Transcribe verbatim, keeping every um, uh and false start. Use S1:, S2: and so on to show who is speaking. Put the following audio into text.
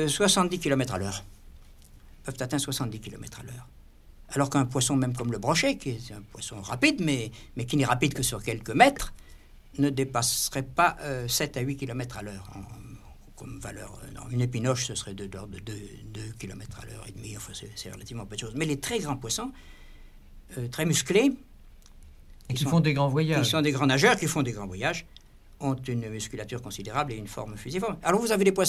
S1: soixante-dix kilomètres à l'heure. Peuvent atteindre soixante-dix kilomètres à l'heure. Alors qu'un poisson, même comme le brochet, qui est un poisson rapide, mais, mais qui n'est rapide que sur quelques mètres, ne dépasserait pas euh, sept à huit kilomètres à l'heure. En, comme valeur. Non, une épinoche, ce serait de l'ordre de deux kilomètres à l'heure et demi. Enfin, c'est, c'est relativement peu de choses. Mais les très grands poissons, euh, très musclés,
S2: et qui sont, font des grands voyages.
S1: Qui sont des grands nageurs, qui font des grands voyages, ont une musculature considérable et une forme fusiforme. Alors vous avez des poissons